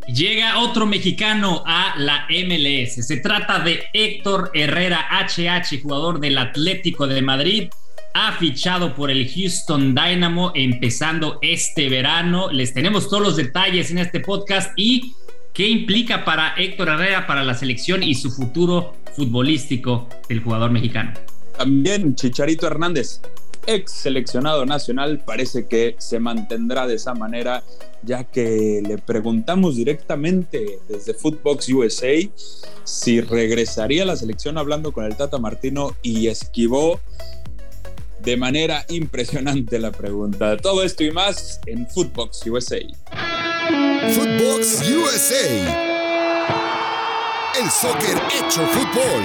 Llega otro mexicano a la MLS. Se trata de Héctor Herrera, HH, jugador del Atlético de Madrid. Ha fichado por el Houston Dynamo empezando este verano. Les tenemos todos los detalles en este podcast y qué implica para Héctor Herrera, para la selección y su futuro futbolístico del jugador mexicano. También Chicharito Hernández, ex seleccionado nacional, parece que se mantendrá de esa manera, ya que le preguntamos directamente desde Footbox USA si regresaría a la selección hablando con el Tata Martino y esquivó de manera impresionante la pregunta. Todo esto y más en Footbox USA. Footbox USA. El soccer hecho fútbol.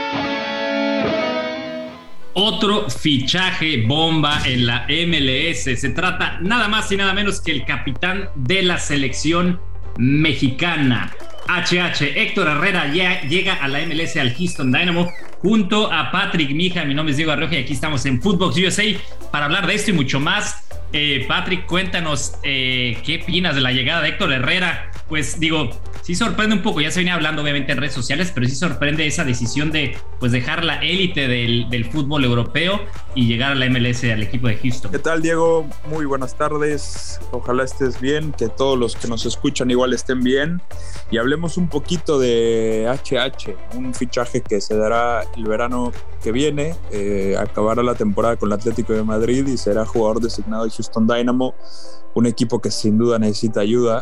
Otro fichaje bomba en la MLS. Se trata nada más y nada menos que el capitán de la selección mexicana. Héctor Herrera llega a la MLS al Houston Dynamo junto a Patrick Mija. Mi nombre es Diego Arroja y aquí estamos en Footbox USA para hablar de esto y mucho más. Patrick, cuéntanos qué opinas de la llegada de Héctor Herrera. Pues digo, sí sorprende un poco, ya se venía hablando obviamente en redes sociales, pero sí sorprende esa decisión de pues dejar la élite del fútbol europeo y llegar a la MLS, al equipo de Houston. ¿Qué tal, Diego? Muy buenas tardes, ojalá estés bien, que todos los que nos escuchan igual estén bien, y hablemos un poquito de HH, un fichaje que se dará el verano que viene, acabará la temporada con el Atlético de Madrid y será jugador designado de Houston Dynamo, un equipo que sin duda necesita ayuda.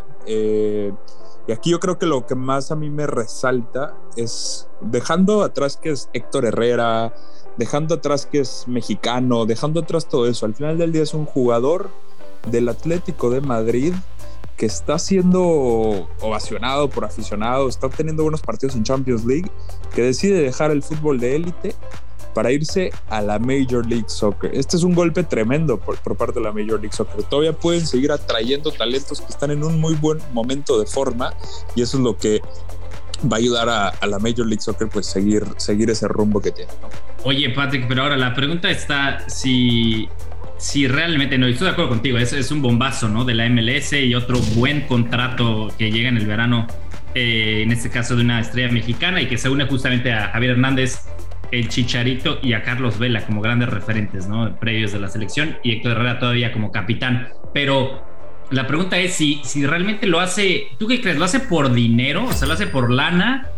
Y aquí yo creo que lo que más a mí me resalta es, dejando atrás que es Héctor Herrera, dejando atrás que es mexicano, dejando atrás todo eso, al final del día es un jugador del Atlético de Madrid que está siendo ovacionado por aficionados, está teniendo buenos partidos en Champions League, que decide dejar el fútbol de élite para irse a la Major League Soccer. Este es un golpe tremendo por parte de la Major League Soccer. Todavía pueden seguir atrayendo talentos que están en un muy buen momento de forma, y eso es lo que va a ayudar a la Major League Soccer pues seguir ese rumbo que tiene, ¿no? Oye, Patrick, pero ahora la pregunta está si realmente, no, estoy de acuerdo contigo, es un bombazo, ¿no? De la MLS y otro buen contrato que llega en el verano, en este caso de una estrella mexicana y que se une justamente a Javier Hernández, el Chicharito y a Carlos Vela como grandes referentes, ¿no? Previos de la selección, y Héctor Herrera todavía como capitán. Pero la pregunta es si realmente lo hace, ¿tú qué crees? ¿Lo hace por dinero? O sea, ¿lo hace por lana?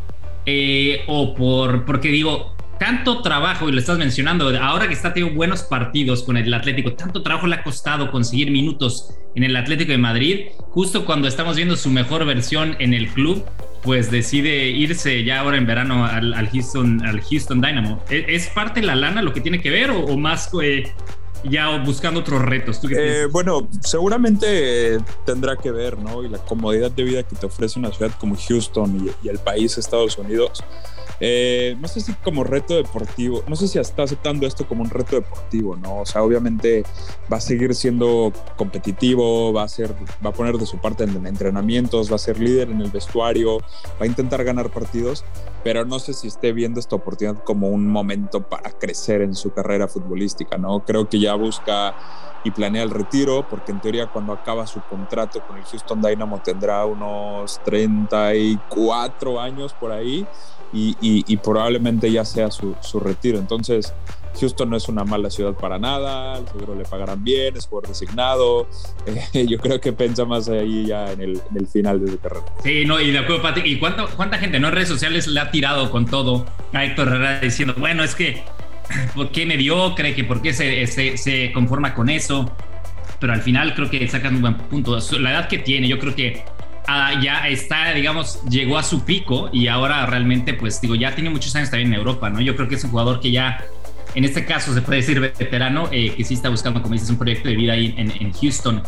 O porque digo, tanto trabajo, y lo estás mencionando, ahora que está teniendo buenos partidos con el Atlético, tanto trabajo le ha costado conseguir minutos en el Atlético de Madrid, justo cuando estamos viendo su mejor versión en el club, pues decide irse ya ahora en verano al Houston Dynamo. ¿Es parte de la lana lo que tiene que ver o más ya buscando otros retos? ¿Tú qué piensas? Bueno, seguramente tendrá que ver, ¿no? Y la comodidad de vida que te ofrece una ciudad como Houston y el país Estados Unidos. No sé si como reto deportivo, no sé si está aceptando esto como un reto deportivo, ¿no? O sea, obviamente va a seguir siendo competitivo, va a poner de su parte en entrenamientos, va a ser líder en el vestuario, va a intentar ganar partidos, pero no sé si esté viendo esta oportunidad como un momento para crecer en su carrera futbolística, ¿no? Creo que ya busca y planea el retiro, porque en teoría cuando acaba su contrato con el Houston Dynamo tendrá unos 34 años por ahí, y probablemente ya sea su retiro. Entonces Houston no es una mala ciudad para nada, seguro le pagarán bien, es jugador designado. Yo creo que piensa más ahí ya en el final de su carrera. Sí, no, y de acuerdo, Patrick. ¿Y cuánta gente, no, en redes sociales le ha tirado con todo a Héctor Herrera diciendo, bueno, es que ¿por qué mediocre? Que ¿por qué se conforma con eso? Pero al final creo que sacan un buen punto. La edad que tiene, yo creo que ya está, digamos, llegó a su pico y ahora realmente, pues digo, ya tiene muchos años también en Europa, ¿no? Yo creo que es un jugador que ya, en este caso se puede decir veterano, que sí está buscando, como dices, un proyecto de vida ahí en Houston.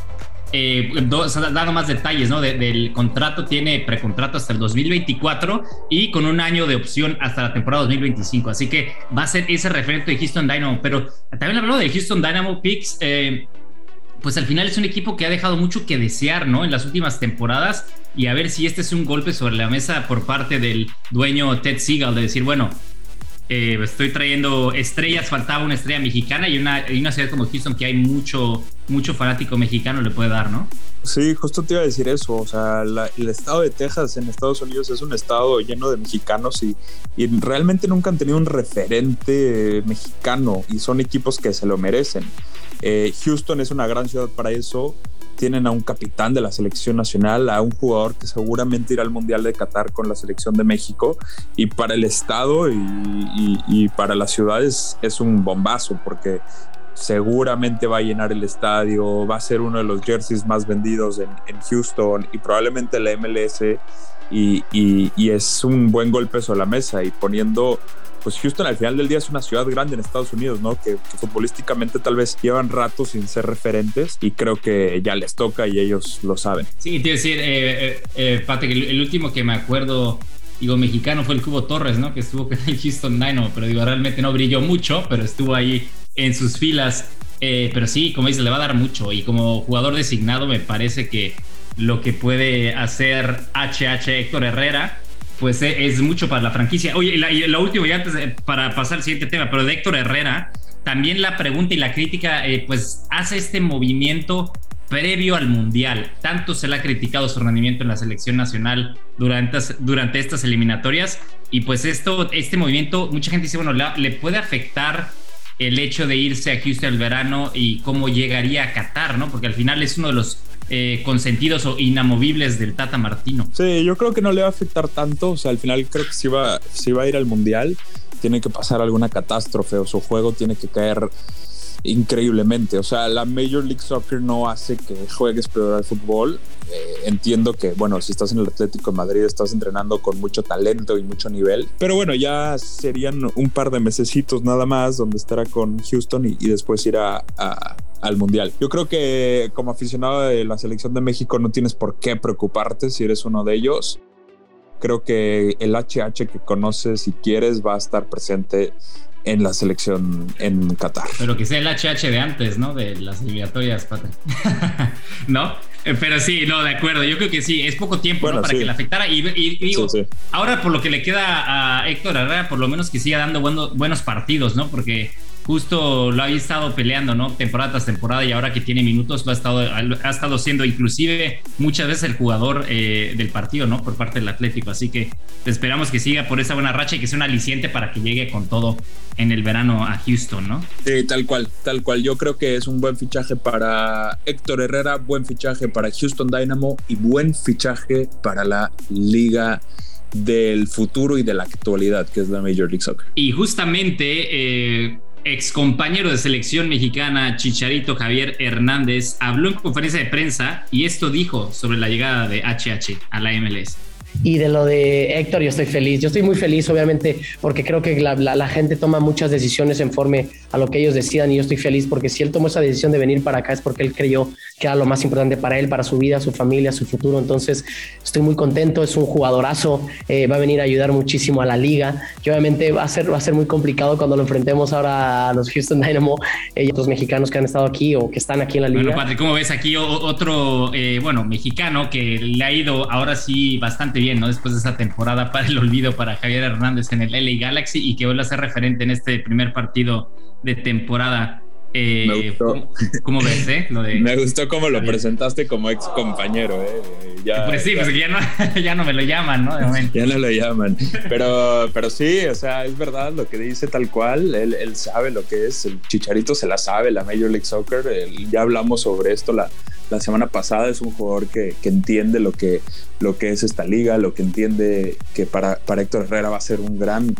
Dando más detalles, ¿no? Del contrato, tiene precontrato hasta el 2024 y con un año de opción hasta la temporada 2025, así que va a ser ese referente de Houston Dynamo. Pero también hablando de Houston Dynamo, Pix, pues al final es un equipo que ha dejado mucho que desear, ¿no? En las últimas temporadas, y a ver si este es un golpe sobre la mesa por parte del dueño Ted Segal, de decir, bueno, estoy trayendo estrellas, faltaba una estrella mexicana y una ciudad como Houston que hay mucho mucho fanático mexicano le puede dar, ¿no? Sí, justo te iba a decir eso. O sea, el estado de Texas en Estados Unidos es un estado lleno de mexicanos y realmente nunca han tenido un referente mexicano y son equipos que se lo merecen. Houston es una gran ciudad para eso. Tienen a un capitán de la selección nacional, a un jugador que seguramente irá al Mundial de Qatar con la selección de México, y para el estado y para las ciudades es un bombazo porque seguramente va a llenar el estadio, va a ser uno de los jerseys más vendidos en Houston y probablemente la MLS, y es un buen golpe sobre la mesa, y poniendo, pues Houston al final del día es una ciudad grande en Estados Unidos, ¿no? Que futbolísticamente tal vez llevan rato sin ser referentes y creo que ya les toca y ellos lo saben. Sí, te iba a decir, Patrick, el último que me acuerdo, digo, mexicano fue el Cubo Torres, ¿no? Que estuvo con el Houston Dynamo, pero digo, realmente no brilló mucho, pero estuvo ahí en sus filas. Pero sí, como dices, le va a dar mucho, y como jugador designado me parece que lo que puede hacer Héctor Herrera pues es mucho para la franquicia. Oye, y lo último, ya antes para pasar al siguiente tema, pero de Héctor Herrera, también la pregunta y la crítica, pues hace este movimiento previo al Mundial. Tanto se le ha criticado su rendimiento en la selección nacional durante estas eliminatorias, y pues este movimiento, mucha gente dice, bueno, le puede afectar el hecho de irse a Houston el verano y cómo llegaría a Qatar, ¿no? Porque al final es uno de los consentidos o inamovibles del Tata Martino. Sí, yo creo que no le va a afectar tanto. O sea, al final creo que si va a ir al Mundial, tiene que pasar alguna catástrofe o su juego tiene que caer increíblemente. O sea, la Major League Soccer no hace que juegues peor al fútbol. Entiendo que, bueno, si estás en el Atlético de Madrid estás entrenando con mucho talento y mucho nivel, pero bueno, ya serían un par de mesecitos nada más donde estará con Houston y después irá al Mundial. Yo creo que como aficionado de la selección de México no tienes por qué preocuparte si eres uno de ellos. Creo que el HH que conoces y quieres va a estar presente en la selección en Qatar. Pero que sea el HH de antes, ¿no? De las eliminatorias, Patrick. ¿No? Pero sí, no, de acuerdo. Yo creo que sí, es poco tiempo, bueno, ¿no? Para que le afectara. Y digo, sí. Ahora por lo que le queda a Héctor Herrera, por lo menos que siga dando buenos partidos, ¿no? Porque justo lo había estado peleando, ¿no? Temporada tras temporada, y ahora que tiene minutos ha estado siendo inclusive muchas veces el jugador del partido, ¿no? Por parte del Atlético. Así que esperamos que siga por esa buena racha y que sea un aliciente para que llegue con todo en el verano a Houston, ¿no? Sí, tal cual. Yo creo que es un buen fichaje para Héctor Herrera, buen fichaje para Houston Dynamo y buen fichaje para la liga del futuro y de la actualidad, que es la Major League Soccer. Y justamente ex compañero de selección mexicana Chicharito Javier Hernández habló en conferencia de prensa y esto dijo sobre la llegada de HH a la MLS. Y de lo de Héctor, yo estoy feliz. Yo estoy muy feliz, obviamente, porque creo que la gente toma muchas decisiones en conforme a lo que ellos decidan, y yo estoy feliz porque si él tomó esa decisión de venir para acá es porque él creyó que era lo más importante para él, para su vida, su familia, su futuro. Entonces estoy muy contento, es un jugadorazo, va a venir a ayudar muchísimo a la liga, y obviamente va a ser muy complicado cuando lo enfrentemos ahora a los Houston Dynamo y otros mexicanos que han estado aquí o que están aquí en la liga. Bueno, Patrick, ¿cómo ves aquí otro mexicano que le ha ido ahora sí bastante bien, ¿no? Después de esa temporada para el olvido para Javier Hernández en el LA Galaxy, y que vuelve a ser referente en este primer partido de temporada. Me gustó. ¿Cómo ves, Me gustó cómo lo presentaste como ex compañero, pues sí, pues ya no me lo llaman, ¿no? De momento. Ya no lo llaman. Pero sí, o sea, es verdad lo que dice tal cual. Él sabe lo que es. El Chicharito se la sabe, la Major League Soccer. Ya hablamos sobre esto la semana pasada. Es un jugador que entiende lo que es esta liga, lo que entiende que para Héctor Herrera va a ser un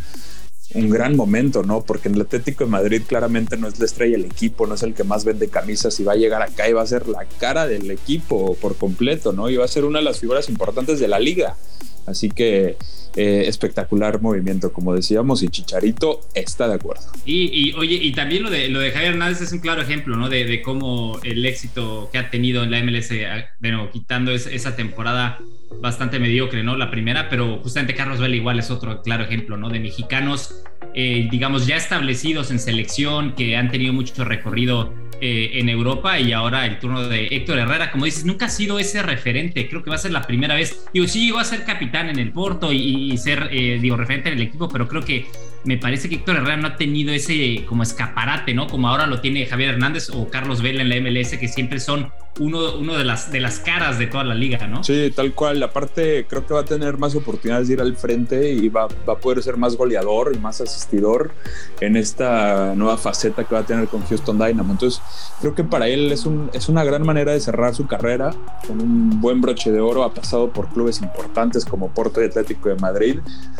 gran momento, ¿no? Porque en el Atlético de Madrid claramente no es la estrella del equipo, no es el que más vende camisas, y va a llegar acá y va a ser la cara del equipo por completo, ¿no? Y va a ser una de las figuras importantes de la liga. Así que espectacular movimiento, como decíamos, y Chicharito está de acuerdo. Y oye, y también lo de Javier Hernández es un claro ejemplo, ¿no? De cómo el éxito que ha tenido en la MLS, bueno, quitando esa temporada bastante mediocre, ¿no? La primera, pero justamente Carlos Vela igual es otro claro ejemplo, ¿no? De mexicanos, digamos, ya establecidos en selección, que han tenido mucho recorrido en Europa, y ahora el turno de Héctor Herrera, como dices, nunca ha sido ese referente. Creo que va a ser la primera vez. Digo, sí llegó a ser capitán en el Porto y ser, referente en el equipo, pero creo que me parece que Héctor Herrera no ha tenido ese como escaparate, ¿no? Como ahora lo tiene Javier Hernández o Carlos Vela en la MLS, que siempre son uno de las caras de toda la liga, ¿no? Sí, tal cual. Aparte, creo que va a tener más oportunidades de ir al frente y va a poder ser más goleador y más asistidor en esta nueva faceta que va a tener con Houston Dynamo. Entonces, creo que para él es una gran manera de cerrar su carrera con un buen broche de oro. Ha pasado por clubes importantes como Porto y Atlético de Madrid.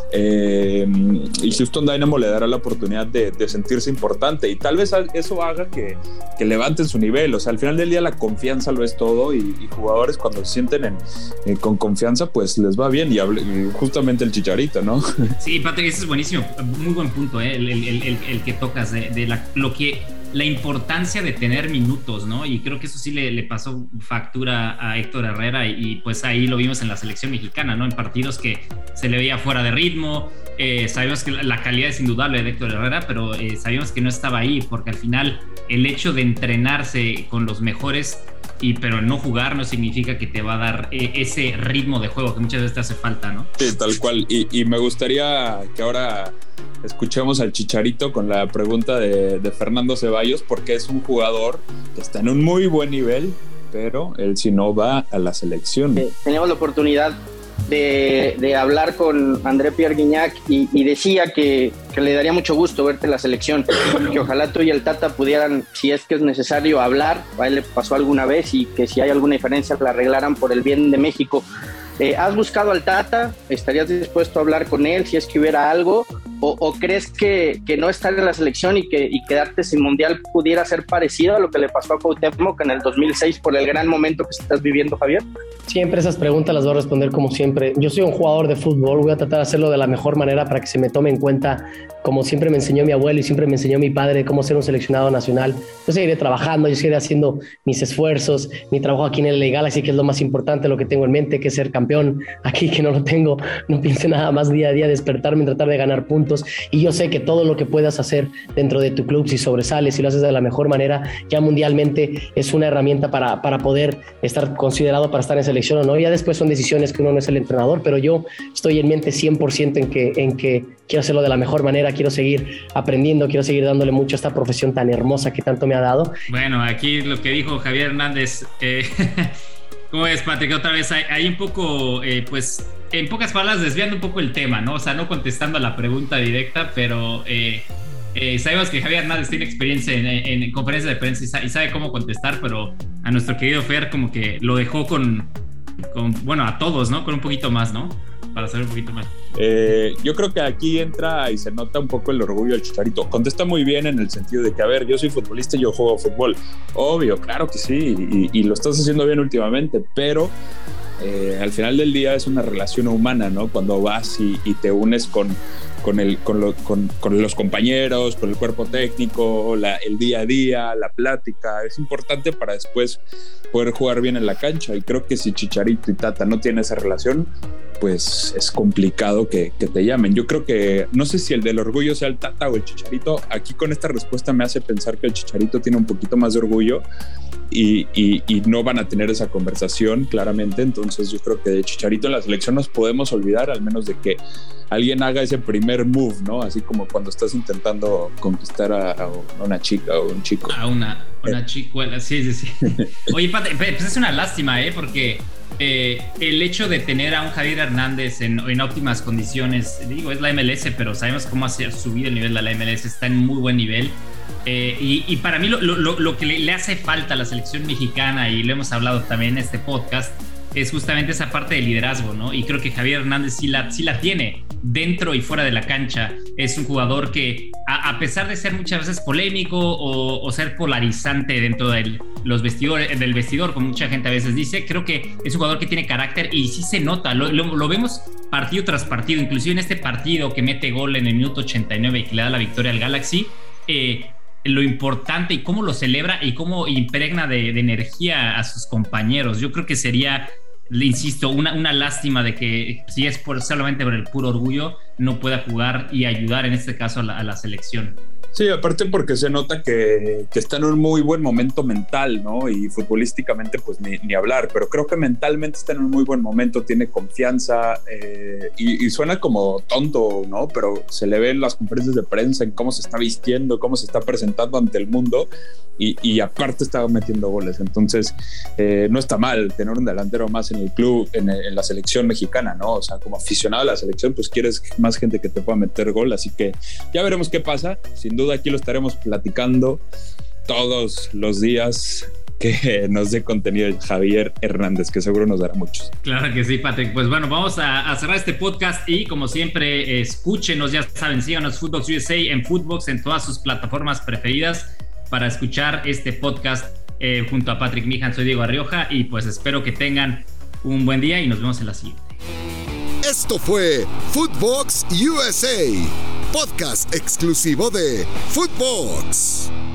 Y Houston Dynamo le dará la oportunidad de sentirse importante y tal vez eso haga que levanten su nivel. O sea, al final del día la confianza lo es todo y jugadores cuando se sienten con confianza pues les va bien y justamente el Chicharito, ¿no? Sí, Patrick, ese es buenísimo, muy buen punto, el que tocas de la importancia de tener minutos, ¿no? Y creo que eso sí le pasó factura a Héctor Herrera y pues ahí lo vimos en la selección mexicana, ¿no? En partidos que se le veía fuera de ritmo. Sabemos que la calidad es indudable de Héctor Herrera, pero sabíamos que no estaba ahí porque al final el hecho de entrenarse con los mejores pero no jugar no significa que te va a dar ese ritmo de juego que muchas veces te hace falta, ¿no? Sí, tal cual. Y me gustaría que ahora escuchemos al Chicharito con la pregunta de Fernando Ceballos, porque es un jugador que está en un muy buen nivel, pero él sí no va a la selección. Tenemos la oportunidad de hablar con André Pierre Gignac y decía que le daría mucho gusto verte en la selección, que ojalá tú y el Tata pudieran, si es que es necesario, hablar. A él le pasó alguna vez y que si hay alguna diferencia la arreglaran por el bien de México. ¿Has buscado al Tata? ¿Estarías dispuesto a hablar con él si es que hubiera algo? ¿O crees que no estar en la selección y quedarte sin mundial pudiera ser parecido a lo que le pasó a Cuauhtémoc en el 2006 por el gran momento que estás viviendo, Javier? Siempre esas preguntas las voy a responder como siempre. Yo soy un jugador de fútbol, voy a tratar de hacerlo de la mejor manera para que se me tome en cuenta, como siempre me enseñó mi abuelo y siempre me enseñó mi padre, cómo ser un seleccionado nacional. Yo seguiré trabajando, yo seguiré haciendo mis esfuerzos, mi trabajo aquí en el LA Galaxy, que es lo más importante, lo que tengo en mente, que es ser campeón. Aquí que no lo tengo, no piense nada más día a día, despertarme y tratar de ganar puntos. Y yo sé que todo lo que puedas hacer dentro de tu club, si sobresales, si lo haces de la mejor manera, ya mundialmente es una herramienta para poder estar considerado para estar en selección o no. Ya después son decisiones que uno no es el entrenador, pero yo estoy en mente 100% en que quiero hacerlo de la mejor manera, quiero seguir aprendiendo, quiero seguir dándole mucho a esta profesión tan hermosa que tanto me ha dado. Bueno, aquí lo que dijo Javier Hernández, ¿cómo es, Patrick? Otra vez hay un poco, pues, en pocas palabras, desviando un poco el tema, ¿no? O sea, no contestando a la pregunta directa, pero sabemos que Javier Hernández tiene experiencia en conferencias de prensa y sabe cómo contestar, pero a nuestro querido Fer como que lo dejó con bueno, a todos, ¿no? Con un poquito más, ¿no? Para saber un poquito más. Yo creo que aquí entra y se nota un poco el orgullo del Chicharito. Contesta muy bien en el sentido de que, a ver, yo soy futbolista y yo juego fútbol. Obvio, claro que sí, y lo estás haciendo bien últimamente, pero al final del día es una relación humana, ¿no? Cuando vas y te unes con los compañeros, con el cuerpo técnico, el día a día, la plática, es importante para después poder jugar bien en la cancha. Y creo que si Chicharito y Tata no tienen esa relación, pues es complicado que te llamen. Yo creo que, no sé si el del orgullo sea el Tata o el Chicharito. Aquí con esta respuesta me hace pensar que el Chicharito tiene un poquito más de orgullo y no van a tener esa conversación claramente. Entonces yo creo que de Chicharito en la selección nos podemos olvidar, al menos de que alguien haga ese primer move, ¿no? Así como cuando estás intentando conquistar a una chica o un chico. A una chicuela, sí. Oye, Pate, pues es una lástima, porque el hecho de tener a un Javier Hernández en óptimas condiciones, digo, es la MLS, pero sabemos cómo ha subido el nivel de la MLS, está en muy buen nivel. Y para mí lo que le hace falta a la selección mexicana, y lo hemos hablado también en este podcast, es justamente esa parte de liderazgo, ¿no? Y creo que Javier Hernández sí la tiene dentro y fuera de la cancha. Es un jugador que, a pesar de ser muchas veces polémico o ser polarizante dentro del vestidor, como mucha gente a veces dice, creo que es un jugador que tiene carácter y sí se nota. Lo vemos partido tras partido, inclusive en este partido que mete gol en el minuto 89 y que le da la victoria al Galaxy. Lo importante y cómo lo celebra y cómo impregna de energía a sus compañeros. Yo creo que sería, le insisto, una lástima de que si es solamente por el puro orgullo no pueda jugar y ayudar en este caso a la selección. Sí, aparte porque se nota que está en un muy buen momento mental, ¿no? Y futbolísticamente pues ni hablar, pero creo que mentalmente está en un muy buen momento, tiene confianza y suena como tonto, ¿no? Pero se le ve en las conferencias de prensa, en cómo se está vistiendo, cómo se está presentando ante el mundo y aparte está metiendo goles. Entonces no está mal tener un delantero más en el club, en la selección mexicana, ¿no? O sea, como aficionado a la selección pues quieres más gente que te pueda meter gol, así que ya veremos qué pasa. Sin duda aquí lo estaremos platicando todos los días que nos dé contenido el Javier Hernández, que seguro nos dará muchos. Claro que sí, Patrick. Pues bueno, vamos a cerrar este podcast y como siempre, escúchenos, ya saben, síganos Footbox USA en Footbox, en todas sus plataformas preferidas para escuchar este podcast junto a Patrick Mijan. Soy Diego Arrioja y pues espero que tengan un buen día y nos vemos en la siguiente. Esto fue Footbox USA, podcast exclusivo de Footbox.